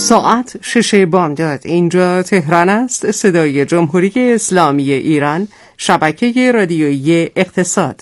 ساعت 6 بامداد. اینجا تهران است، صدای جمهوری اسلامی ایران، شبکه رادیویی اقتصاد.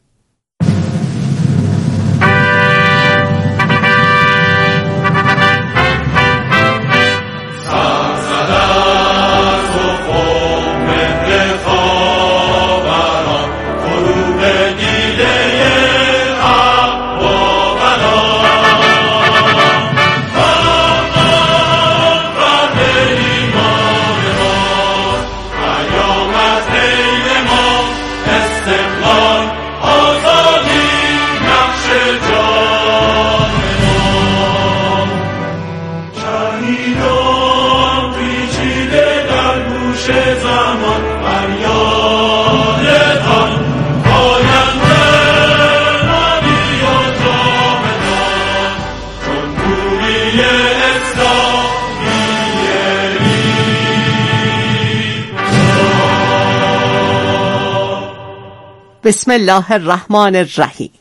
بسم الله الرحمن الرحیم.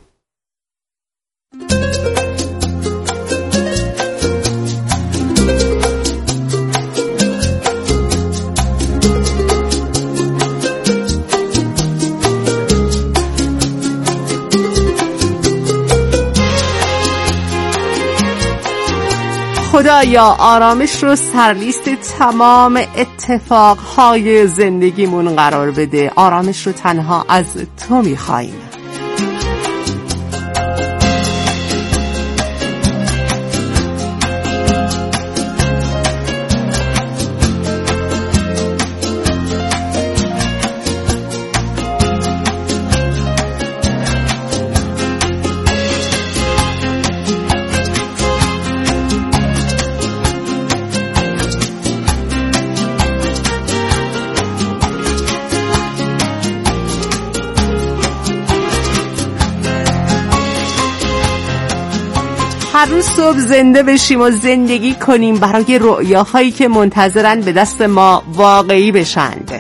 خدایا آرامش رو سرلیست تمام اتفاقهای زندگیمون قرار بده. آرامش رو تنها از تو میخواییم. هر روز صبح زنده بشیم و زندگی کنیم برای رؤیاهایی که منتظرن به دست ما واقعی بشند.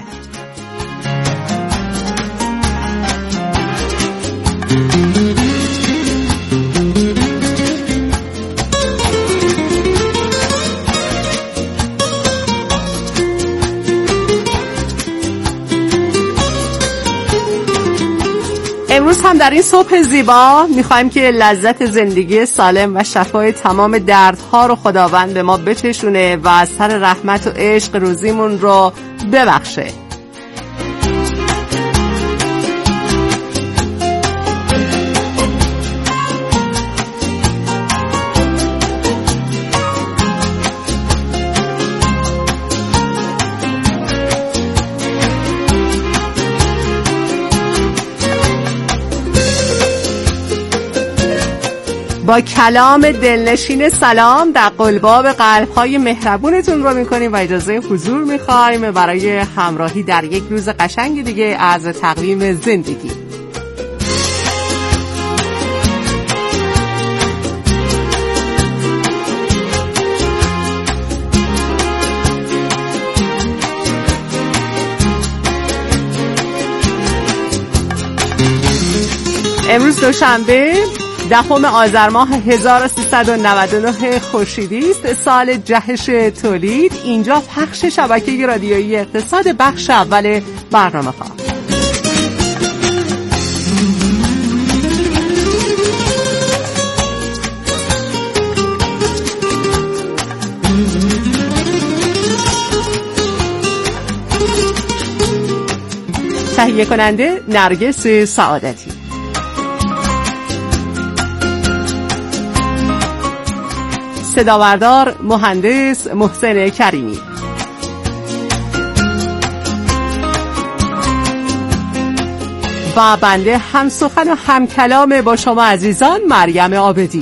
امروز هم در این صبح زیبا میخوایم که لذت زندگی سالم و شفای تمام دردها رو خداوند به ما بچشونه و از سر رحمت و عشق روزیمون رو ببخشه. با کلام دلنشین سلام در قلباب قلب‌های مهربونتون رو می‌کنیم و اجازه حضور می‌خوایم برای همراهی در یک روز قشنگ دیگه از تقویم زندگی. امروز دوشنبه 10 آذر ماه 1399 خورشیدی است، سال جهش تولید. اینجا پخش شبکه رادیویی اقتصاد، بخش اول برنامه ها. تهیه کننده نرگس سعادتی. صداوردار مهندس محسن کریمی. و بنده هم سخن و هم کلام با شما عزیزان، مریم عابدی.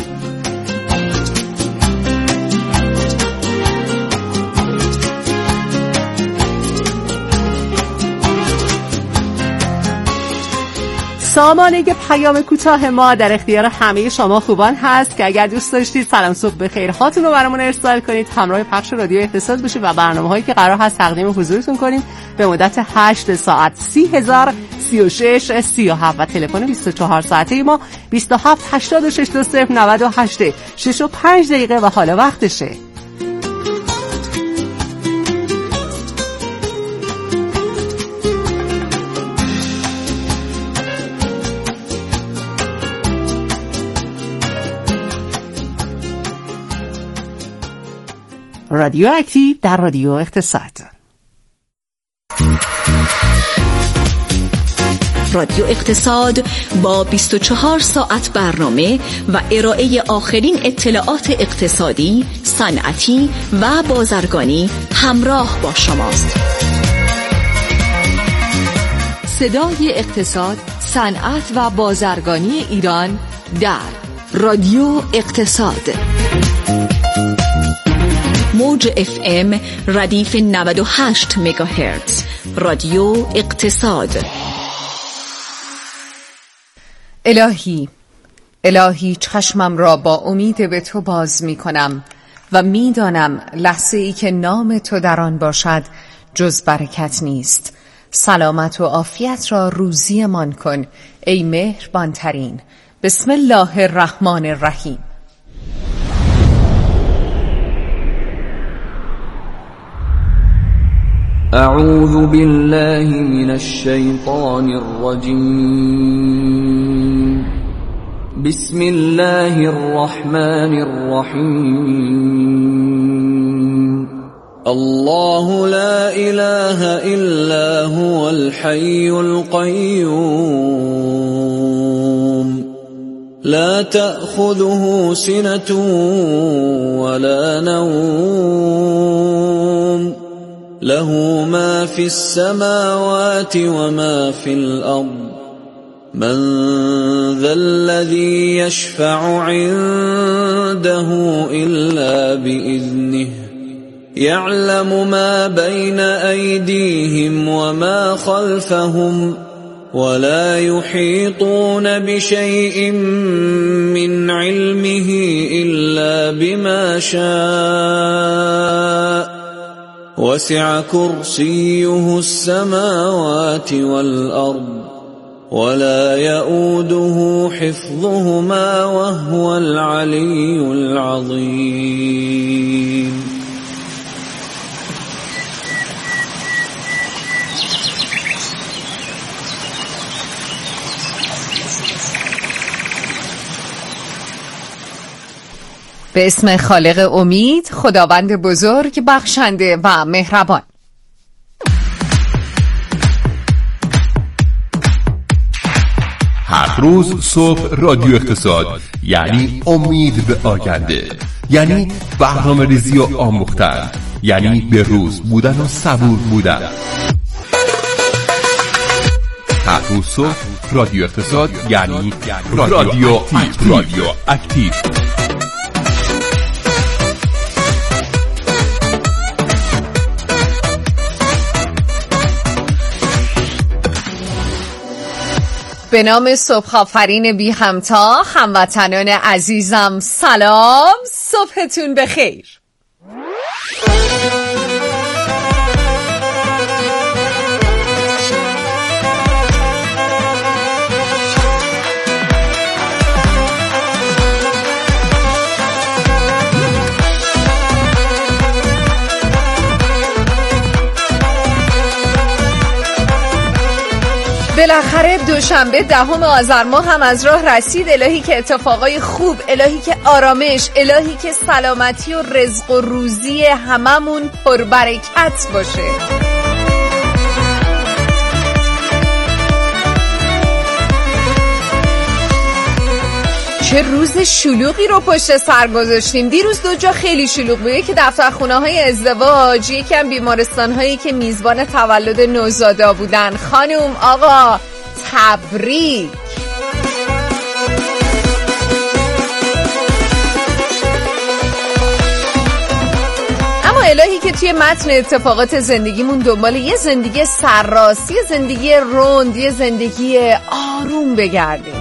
سامانه پیام کوتاه ما در اختیار همه شما خوبان هست که اگر دوست داشتید سلام صبح بخیر هاتون رو برامون ارسال کنید، همراه پخش رادیو اقتصاد باشید و برنامه‌هایی که قرار هست تقدیم حضورتون کنیم به مدت 8 ساعت 30,036 37 و تلفن 24 ساعته ما 27 86 20 98 6 و 5 دقیقه و حالا وقتشه. رادیو اکتیو در رادیو اقتصاد. رادیو اقتصاد با 24 ساعت برنامه و ارائه آخرین اطلاعات اقتصادی، صنعتی و بازرگانی همراه با شماست. صدای اقتصاد، صنعت و بازرگانی ایران در رادیو اقتصاد. موج FM ردیف 98 مگاهرتز. رادیو اقتصاد. الهی چشمم را با امید به تو باز می کنم و می دانم لحظه ای که نام تو در آن باشد جز برکت نیست. سلامت و عافیت را روزیمان کن ای مهربان ترین. بسم الله الرحمن الرحیم. اعوذ بالله من الشیطان الرجیم. بسم الله الرحمن الرحیم. الله لا اله الا هو الحي القيوم لا تأخذه سنة ولا نوم له ما في السماوات وما في الأرض من ذا الذي يشفع عنده إلا بإذنه يعلم ما بين أيديهم وما خلفهم ولا يحيطون بشيء من علمه إلا بما شاء وسع كرسيه السماوات والأرض ولا يؤوده حفظهما وهو العلي العظيم. به اسم خالق امید، خداوند بزرگ، بخشنده و مهربان. هر روز صبح رادیو اقتصاد یعنی امید به آینده، یعنی برنامه ریزی و آموختن، یعنی به روز بودن و صبور بودن. هر روز صبح رادیو اقتصاد یعنی رادیو اکتیو. به نام صبح آفرین بی همتا، هموطنان عزیزم سلام، صبحتون بخیر. بالاخره دوشنبه 10 آذر ماه هم از راه رسید. الهی که اتفاقای خوب، الهی که آرامش، الهی که سلامتی و رزق و روزی هممون پربرکت باشه. چه روز شلوغی رو پشت سر گذاشتیم. دیروز دو جا خیلی شلوغ بود، یکی دفترخونه های ازدواج، یکم بیمارستان هایی که میزبان تولد نوزادا بودن. خانم آقا تبریک. اما الهی که توی متن اتفاقات زندگیمون دنبال یه زندگی سرراست، یه زندگی روند، یه زندگی آروم بگردیم.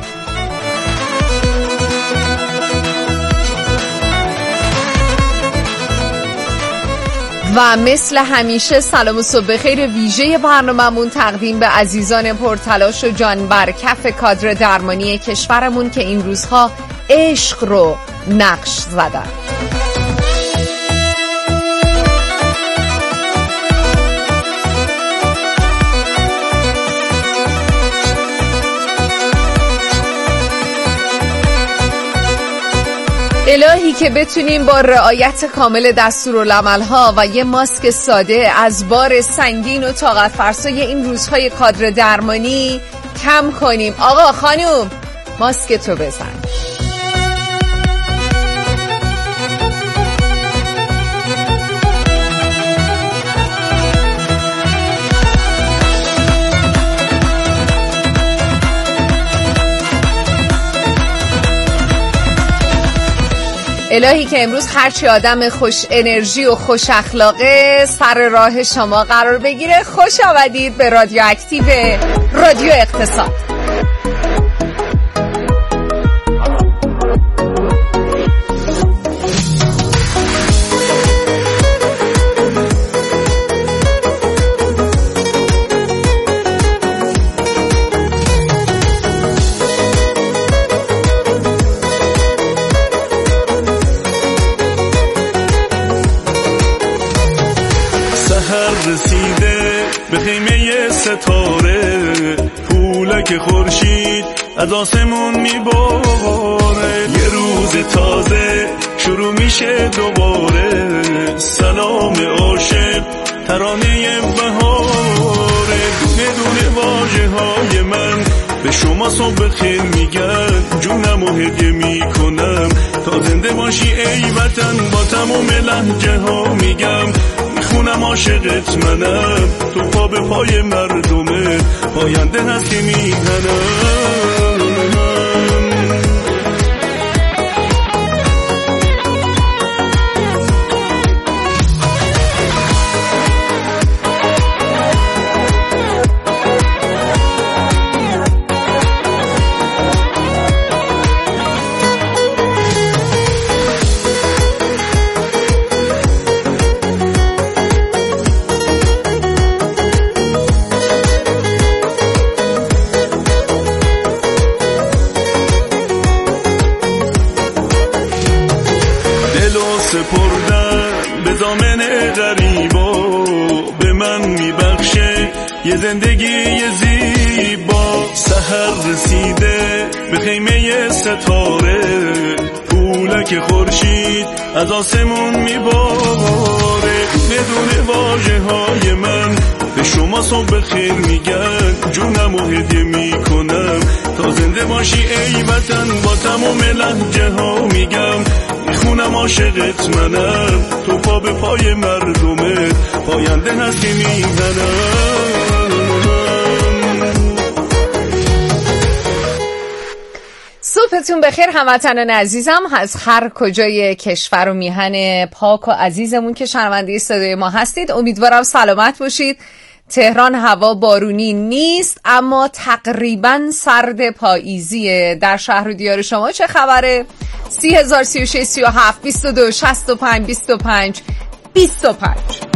و مثل همیشه سلام و صبح خیر ویژه برنامه‌مون تقدیم به عزیزان پرتلاش و جان بر کف کادر درمانی کشورمون که این روزها عشق رو نقش زدن. الهی که بتونیم با رعایت کامل دستورالعمل‌ها و یه ماسک ساده از بار سنگین و طاقت فرسای این روزهای کادر درمانی کم کنیم. آقا خانوم ماسک تو بزن. الهی که امروز هرچی آدم خوش انرژی و خوش اخلاقه سر راه شما قرار بگیره. خوش آمدید به رادیو اکتیو رادیو اقتصاد. رسیده به خیمه ستاره، پولک خورشید از آسمون میباره، یه روز تازه شروع میشه دوباره، سلام عاشق ترانه بهاره، دونه دونه واژه های من به شما صبح خیر میگن، جونم و هدیه میکنم تا زنده باشی ای وطن، با تمام لهجه ها میگم میخونم عاشقت منم، تو پا به پای مردمه پاینده هست که میهنم. سپردن به دامن غریبا، به من میبخشه یه زندگی زیبا، سحر رسیده به خیمه ستاره، پولک خورشید از آسمون میباره، بدون واژه های من به شما صبح خیر میگن، جونم و هدیه میکنم تا زنده باشی ای وطن، با تمام لهجه ها میگم میخونم عاشقت منم، تو پا به پای مردمت پاینده هست که میزنم. صبحتون بخیر هموطنان عزیزم از هر کجای کشور و میهن پاک و عزیزمون که شنونده صدای ما هستید. امیدوارم سلامت باشید. تهران هوا بارونی نیست اما تقریبا سرد پاییزیه. در شهر و دیار شما چه خبره؟ 30,036 37 22 65 25 25.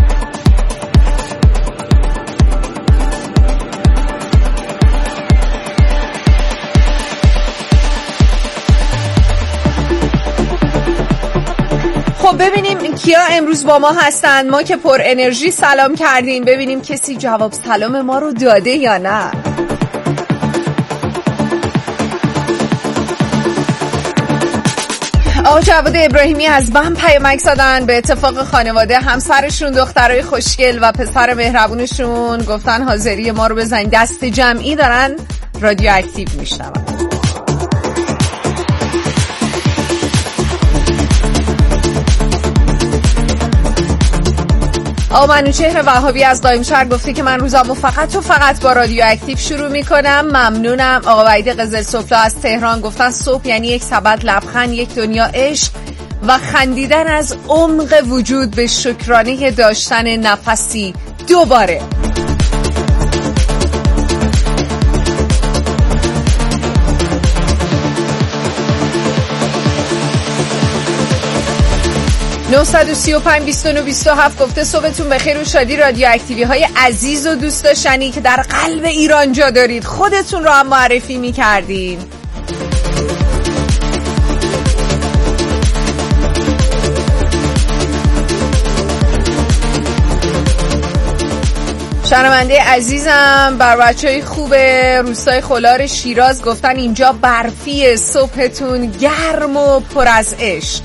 خب ببینیم کیا امروز با ما هستن. ما که پر انرژی سلام کردیم، ببینیم کسی جواب سلام ما رو داده یا نه. آقا جواد ابراهیمی از بم پیامک زدن. به اتفاق خانواده همسرشون، دخترای خوشگل و پسر مهربونشون گفتن حاضری ما رو بزنین. دست جمعی دارن رادیو اکتیو میشنون. آقا منوچهر وهابی از دایمشهر گفته که من روزامو فقط و فقط با رادیو اکتیو شروع میکنم، ممنونم. آقا وحید قزل سفلا از تهران گفتن صبح یعنی یک سبد لبخند، یک دنیا عشق و خندیدن از عمق وجود به شکرانه داشتن نفسی دوباره. نه 35 29 27 گفته صبحتون بخیر و شادی رادیو اکتیوی های عزیز و دوست داشتنی که در قلب ایران جا دارید، خودتون رو هم معرفی می‌کردین. شنونده عزیزم بر بچهای خوب روستای خلار شیراز گفتن اینجا برفی، صبحتون گرم و پر از عشق.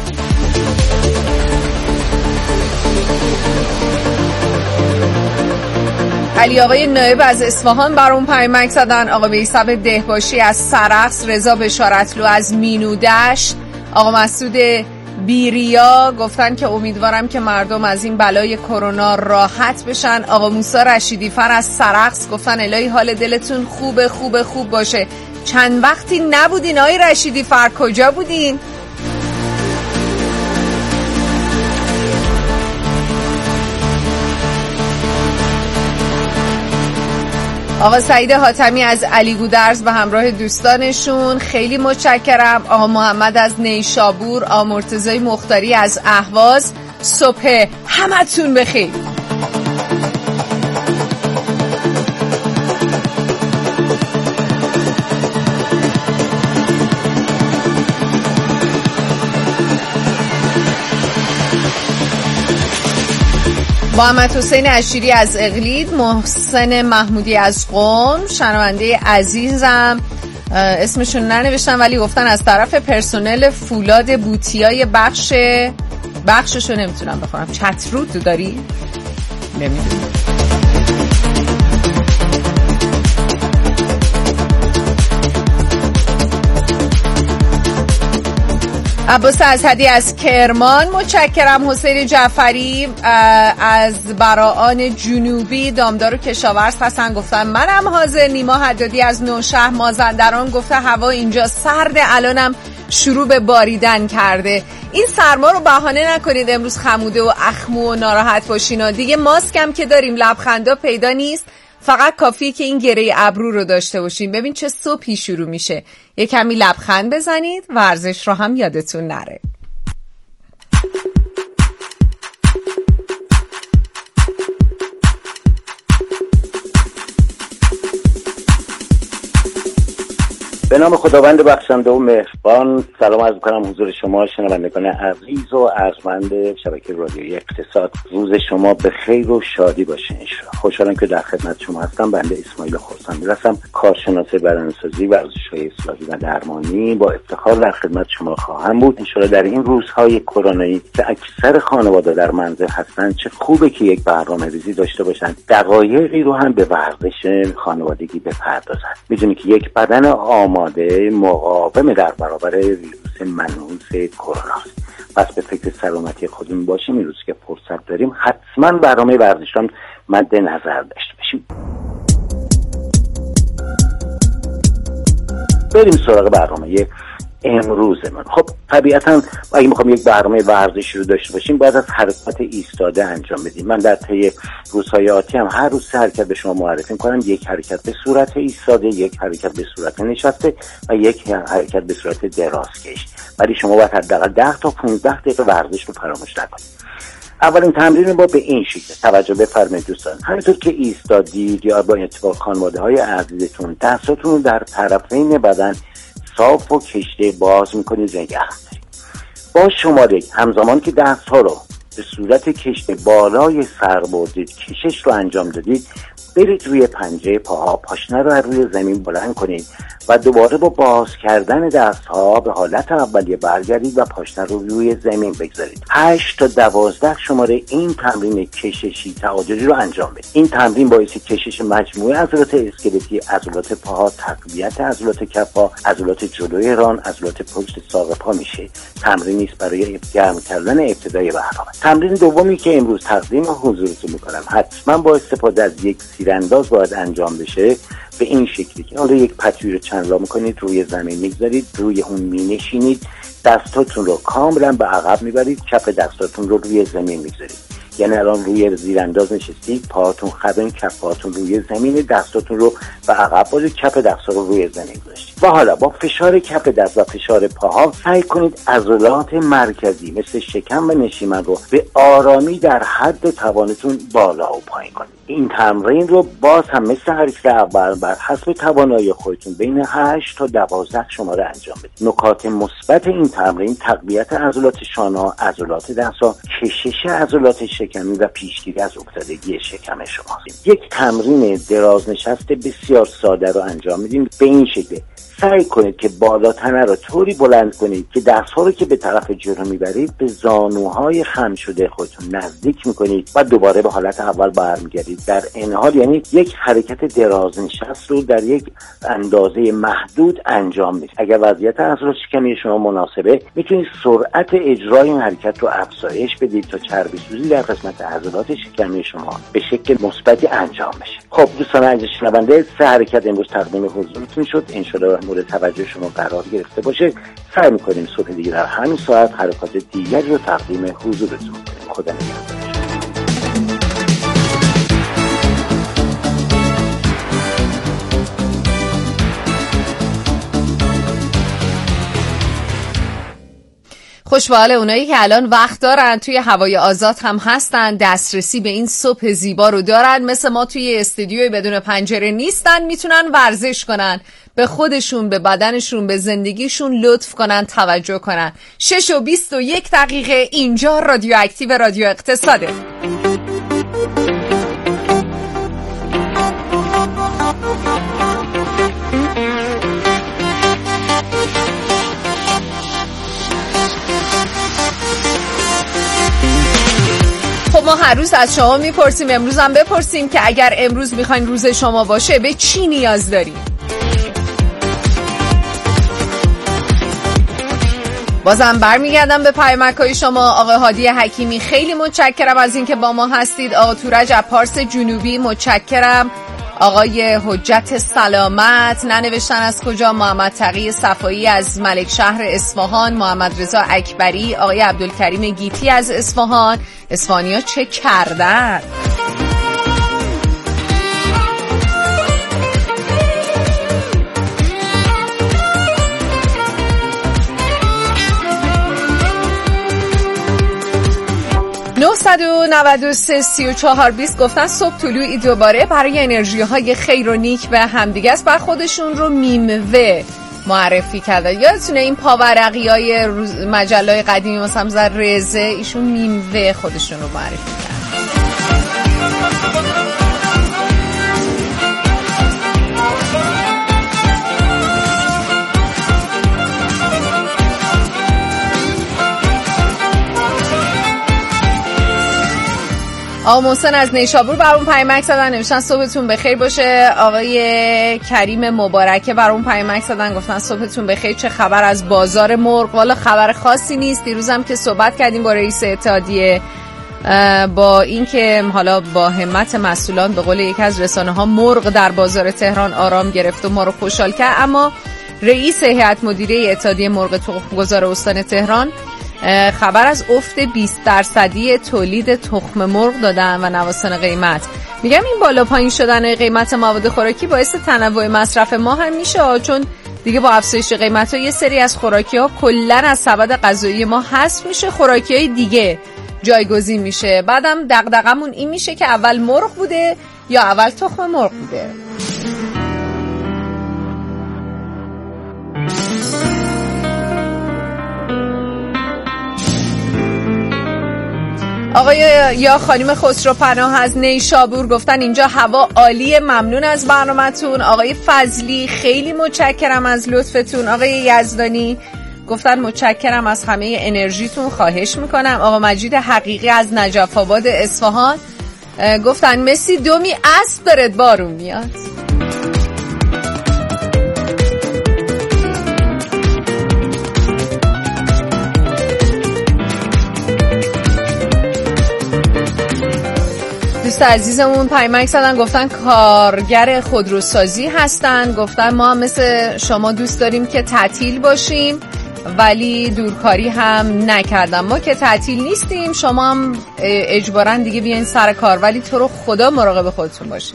علی آقای نایب از اصفهان برام پیامک زدن. آقا بیسم دهباشی از سرخس، رضا بشارتلو از مینودشت، آقا مسعود بیریا گفتن که امیدوارم که مردم از این بلای کرونا راحت بشن. آقا موسی رشیدی فر از سرخس گفتن الهی حال دلتون خوب باشه. چند وقتی نبودین آقای رشیدی فر، کجا بودین؟ آقا سعید حاتمی از علی گودرز به همراه دوستانشون خیلی متشکرم. آقا محمد از نیشابور، آقا مرتضی مختاری از اهواز، صبح همتون بخیر. محمد حسین اشیری از اقلید، محسن محمودی از قم، شنونده عزیزم اسمشون ننوشتن ولی گفتن از طرف پرسنل فولاد بوتیای بخششو نمیتونم بخونم. چترود داری؟ نمیدونم. عباس اسدی از کرمان متشکرم. حسین جعفری از براعان جنوبی، دامدار و کشاورز هستن گفتن منم حاضر. نیما حدادی از نوشهر مازندران گفته هوا اینجا سرده، الانم شروع به باریدن کرده. این سرما رو بهانه نکنید امروز خموده و اخمو و ناراحت باشین. دیگه ماسک هم که داریم لبخندا پیدا نیست، فقط کافیه که این گره ابرو رو داشته باشین. ببین چه صبحی شروع میشه. یه کمی لبخند بزنید، ورزش رو هم یادتون نره. به نام خداوند بخشنده و مهربان، سلام عرض می‌کنم حضور شما شنوندگان عزیز و ارجمند شبکه رادیویی اقتصاد. روز شما به خیر و شادی باشه انشالله. خوشحالم که در خدمت شما هستم. بنده اسماعیل خرسندی هستم، کارشناس بدنسازی، ورزش‌های اصلاحی و درمانی. با افتخار در خدمت شما خواهم بود انشالله در این روزهای کرونایی که اکثر خانواده در منزل هستن. چه خوبه که یک برنامه‌ریزی داشته باشن، دقایقی رو هم به ورزش خانوادگی بپردازن. می‌دونی که یک بدن آماده مقاوم در برابر ویروس منحوس کرونا است. پس به فکر سلامتی خودمون باشیم. این روز که فرصت داریم حتما برنامه ورزش رو مد نظر داشته باشیم. بریم سراغ برنامه امروزمون. خب طبیعتا اگه میخوام یک برنامه ورزشی رو داشته باشیم باید از حرکت ایستاده انجام بدیم. من در طی روزهای آتی هم هر روز 3 حرکت به شما معرفی می‌کنم. یک حرکت به صورت ایستاده، یک حرکت به صورت نشسته و یک حرکت به صورت درازکش. ولی شما باید حداقل 10 تا 15 دقیقه ورزش رو فراموش نکنید. اولین تمرین ما به این شکل توجه بفرمایید دوستان. همینطور که ایستادید یا با اتفاق خانواده‌های عزیزتون دستاتون رو در طرفین بدن صاف و کشته باز میکنید و نگه دارید. با شماره همزمان که دستها رو به صورت کشته بالای سر بردید، کشش رو انجام دادید، برید روی پنجه پاها، پاشنه رو روی زمین بلند کنید و دوباره با باز کردن دستها به حالت اولیه برگردید و پاشنه رو روی زمین بگذارید. 8 تا 12 شماره این تمرین کششی تعادلی رو انجام بدید. این تمرین باعث کشش مجموعه عضلات اسکلتی، عضلات پاها، تقویت عضلات کف‌ها، عضلات جلوی ران، عضلات پشت ساق پا میشه. تمرینی است برای گرم کردن ابتدای برنامه. تمرین دومی که امروز تقدیم حضورتون می‌کنم حتما با استفاده از یک سیرانداز باید انجام بشه. به این شکلی که حالا یک پتوی رو چندلا میکنید، روی زمین میگذارید، روی اون مینشینید، دستاتون رو کاملا به عقب میبرید، کف دستاتون رو روی زمین میگذارید. یعنی الان روی زیرانداز نشستید، پاهاتون خبن، کف پاهاتون روی زمین، دستاتون رو به عقب بازید، کف دستا رو روی زمین گذاشتید. و حالا با فشار کف دست و فشار پاها سعی کنید عضلات مرکزی مثل شکم و نشیمن رو به آرامی در حد توانتون بالا و پایین کنید. این تمرین رو باز هم مثل حرکت اول بر حسب توانایی خودتون بین 8 تا 12 شماره انجام بدید. نکات مثبت این تمرین تقویت عضلات شانه، عضلات دست‌ها، کشش عضلات شکمی و پیشگیری از افتادگی شکم شماست. یک تمرین دراز نشست بسیار ساده رو انجام میدیم به این شکل. سعی کنید که بالا تنه رو طوری بلند کنید که دست‌ها رو که به طرف جلو میبرید به زانوهای خم شده خودتون نزدیک میکنید و دوباره به حالت اول برمیگردید. در این حال یعنی یک حرکت دراز نشست رو در یک اندازه محدود انجام میدید. اگر وضعیت عضلات شکمی شما مناسبه میتونید سرعت اجرای این حرکت رو افزایش بدید تا چربی سوزی در قسمت عضلات شکمی شما به شکل مثبتی انجام بشه. خب دوستان عزیز شنونده، 3 حرکت امروز تقدیم حضورتون شد. انشالله مورد توجه شما قرار گرفته باشه. سعی می‌کنیم صبح دیگه در همین ساعت حرکات دیگری رو تقدیم حضورتون کنیم. خدا نگهدار. خوش به حال اونایی که الان وقت دارن توی هوای آزاد هم هستن، دسترسی به این صبح زیبا رو دارن، مثل ما توی استودیوی بدون پنجره نیستن، میتونن ورزش کنن، به خودشون، به بدنشون، به زندگیشون لطف کنن، توجه کنن. 6:21 اینجا رادیو اکتیو رادیو اقتصاده. خب ما هر روز از شما میپرسیم، امروز هم بپرسیم که اگر امروز میخواین روز شما باشه به چی نیاز داریم؟ بازم برمیگردم به پیامک‌های شما. آقای هادی حکیمی خیلی متشکرم از اینکه با ما هستید. آقا تورج از پارس جنوبی متشکرم. آقای حجت سلامت ننوشتن از کجا. محمد تقی صفایی از ملک شهر اصفهان، محمد رضا اکبری، آقای عبدالکریم گیتی از اصفهان. اصفهانی‌ها چه کردن؟ (993) گفتن صبح طلوعی دوباره برای انرژی های خیر و نیک به همدیگه است و خودشون رو میموه معرفی کردن. یادتونه این پاورقی های مجله قدیمی مثلا رزه، ایشون میموه خودشون رو معرفی کردن. آقا محسن از نیشابور برام پیامک زدن، نوشتن صبحتون بخیر باشه. آقای کریم مبارکه برام پیامک زدن، گفتن صبحتون بخیر، چه خبر از بازار مرغ؟ والا خبر خاصی نیست. دیروزم که صحبت کردیم با رئیس اتحادیه، با اینکه حالا با همت مسئولان به قول یکی از رسانه‌ها مرغ در بازار تهران آرام گرفت و ما رو خوشحال کرد، اما رئیس هیئت مدیره اتحادیه مرغ تخم‌گذار استان تهران خبر از افت 20% تولید تخم مرغ دادن و نوسان قیمت. میگم این بالا پایین شدن قیمت مواد خوراکی باعث تنوع مصرف ما هم میشه، چون دیگه با افزایش قیمت‌ها یه سری از خوراکی‌ها کلاً از سبد غذایی ما حذف میشه، خوراکی‌های دیگه جایگزین میشه. بعدم دغدغمون این میشه که اول مرغ بوده یا اول تخم مرغ بوده. آقای یا خانم خسرو پناه از نیشابور گفتن اینجا هوا عالیه، ممنون از برنامه‌تون. آقای فضلی خیلی متشکرم از لطفتون. آقای یزدانی گفتن متشکرم از همه انرژیتون، خواهش میکنم. آقا مجید حقیقی از نجف آباد اصفهان گفتن مسی دومی اسب دارد بارون میاد. دوست عزیزمون پیامک زدن، گفتن کارگر خودروسازی هستن، گفتن ما مثل شما دوست داریم که تعطیل باشیم ولی دورکاری هم نکردم. ما که تعطیل نیستیم، شما هم اجباراً دیگه بیاین سر کار، ولی تو رو خدا مراقب خودتون باشین.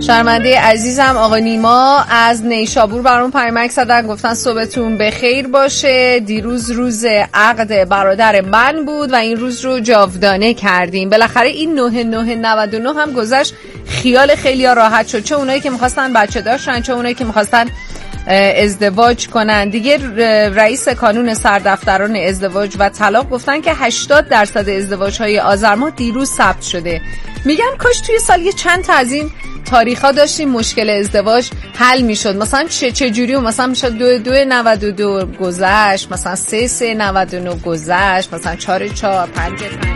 شرمنده عزیزم آقا نیما از نیشابور برام پیامک زدن، گفتن صبحتون بخیر باشه. دیروز روز عقد برادر من بود و این روز رو جاودانه کردیم. بالاخره این 9/9/99 هم گذشت. خیال خیلیا راحت شد، چه اونایی که می‌خواستن بچه داشتن، چه اونایی که می‌خواستن ازدواج کنن. دیگه رئیس کانون سردفتران ازدواج و طلاق گفتن که 80% ازدواج‌های آذر ماه دیروز ثبت شده. میگن کاش توی سال یه چند تا از این تاریخا داشتیم مشکل ازدواج حل میشد. مثلا چه جوری؟ مثلا میشه 2/2/92 گذشت، مثلا 3/3/99 گذشت، مثلا 4/4 5/5.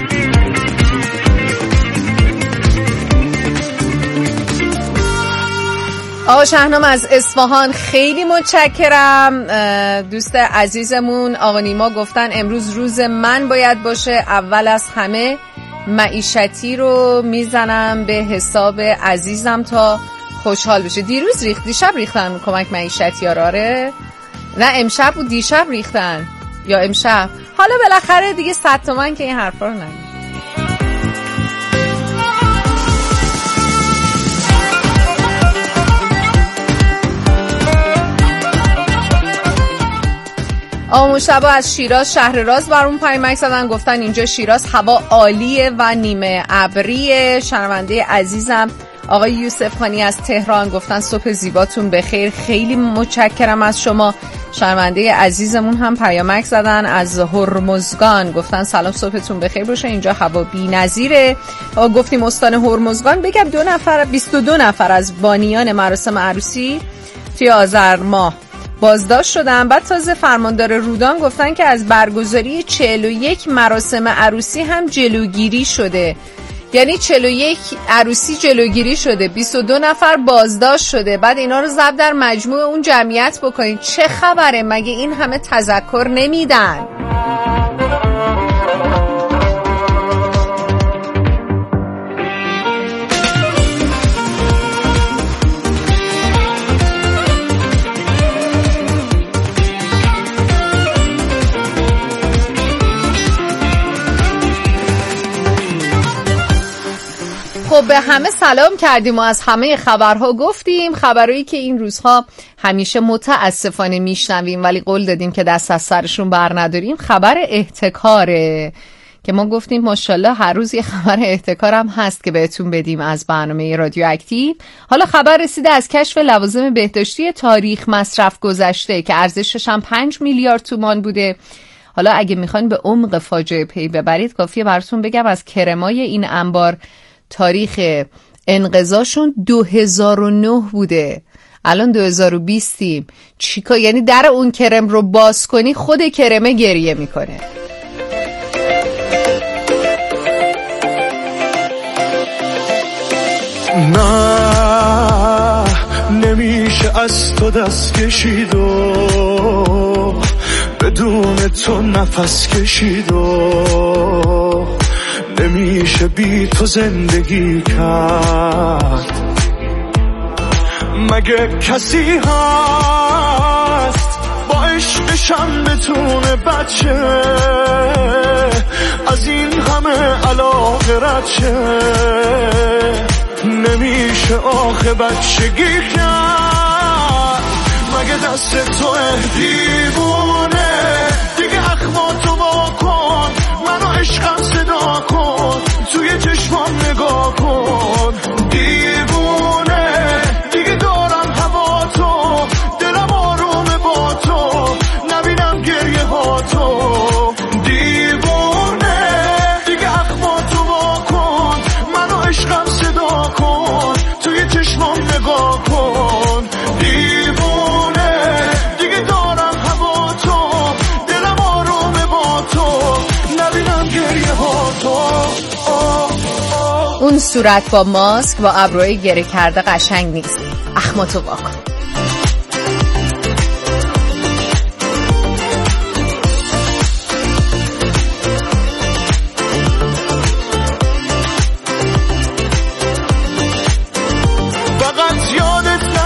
آقا شهنام از اصفهان خیلی متشکرم. دوست عزیزمون آقا نیما گفتن امروز روز من باید باشه، اول از همه معیشتی رو میزنم به حساب عزیزم تا خوشحال بشه. دیروز دیشب ریختن کمک معیشتی ها راره؟ نه امشب بود، دیشب ریختن یا امشب. حالا بالاخره دیگه 100 تومن که این حرفا رو نگید. آقا مشتبه از شیراز شهر راز برام پیامک زدن، گفتن اینجا شیراز هوا عالیه و نیمه ابریه. شرمنده عزیزم آقای یوسف خانی از تهران گفتن صبح زیباتون بخیر، خیلی متشکرم از شما. شرمنده عزیزمون هم پیامک زدن از هرمزگان، گفتن سلام صبحتون بخیر باشه، اینجا هوا بی‌نظیره. گفتیم استان هرمزگان بگم 22 نفر از بانیان مراسم عروسی توی آذر ماه بازداشت شدن. بعد تازه فرماندار رودان گفتن که از برگزاری 41 مراسم عروسی هم جلوگیری شده. یعنی 41 عروسی جلوگیری شده، 22 نفر بازداشت شده. بعد اینا رو ضرب در مجموع اون جمعیت بکنید، چه خبره؟ مگه این همه تذکر نمیدن؟ خب به همه سلام کردیم و از همه خبرها گفتیم. خبرهایی که این روزها همیشه متاسفانه میشنویم ولی قول دادیم که دست از سرشون بر نداریم. خبر احتکاره که ما گفتیم ماشاءالله هر روز یه خبر احتکار هم هست که بهتون بدیم از برنامه رادیو اکتیو. حالا خبر رسیده از کشف لوازم بهداشتی تاریخ مصرف گذشته که ارزشش هم 5 میلیارد تومان بوده. حالا اگه میخواین به عمق فاجعه پی ببرید کافیه براتون بگم از کرمای این انبار تاریخ انقضاشون 2009 بوده، الان 2020یم. چیکار؟ یعنی در اون کرم رو باز کنی خود کرمه گریه میکنه. نه نمیشه از تو دست کشید و بدون تو نفس کشید و نمیشه بی تو زندگی کرد. مگه کسی هست با عشقشم بتونه بچه از این همه علاقه رد شه؟ نمیشه آخه بچگی کرد. مگه دست تو دیوونه دیگه اخماتو واکن، منو عشقم صدا کن، توی چشمام نگاه کن. دیوونه دیگه دارم هوا تو، دلم آرومه با تو، نبینم گریه ها تو. دیوونه دیگه اخماتو واکن، منو عشقم صدا کن، توی چشمام نگاه کن. دیوونه دیگه دارم هوا تو، دلم آرومه با تو، نبینم گریه ها تو. اون صورت با ماسک با ابروی گره کرده قشنگ نیست. اخماتو واکن.